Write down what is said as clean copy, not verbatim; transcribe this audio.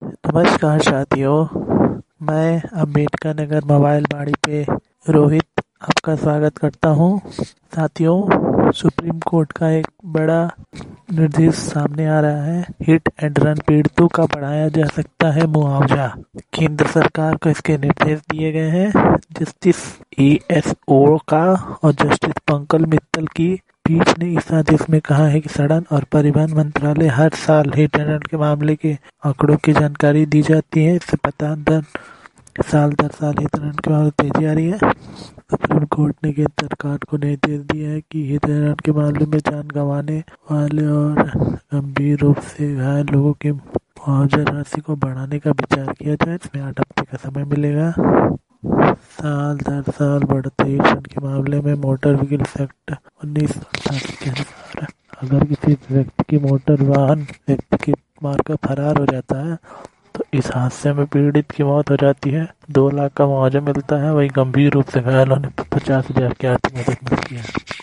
नमस्कार साथियों, मैं अम्बेडकर नगर मोबाइल बाड़ी पे रोहित आपका स्वागत करता हूँ। साथियों, सुप्रीम कोर्ट का एक बड़ा निर्देश सामने आ रहा है। हिट एंड रन पीड़ितों का बढ़ाया जा सकता है मुआवजा। केंद्र सरकार को इसके निर्देश दिए गए हैं। जस्टिस ESO का और जस्टिस पंकज मित्तल की पीठ ने इस आदेश में कहा है कि सड़क और परिवहन मंत्रालय हर साल हिट एंड रन के मामले के आंकड़ों की जानकारी दी जाती है। इससे पता दर साल हिट एंड रन के मामले तेजी आ रही है। सुप्रीम कोर्ट ने केंद्र सरकार को निर्देश दिया है कि हिट एंड रन के मामले में जान गंवाने वाले और गंभीर रूप से घायल लोगों की मुआवजा राशि को बढ़ाने का विचार किया जाए। इसमें 8 हफ्ते का समय मिलेगा। साल दर साल बढ़ते हिट एंड रन के मामले में मोटर व्हीकल एक्ट 1988 के अनुसार अगर किसी व्यक्ति की मोटर वाहन व्यक्ति की मारकर फरार हो जाता है तो इस हादसे में पीड़ित की मौत हो जाती है, 2 लाख का मुआवजा मिलता है। वही गंभीर रूप से घायल होने पर 50,000 की आर्थिक मदद मिलती है।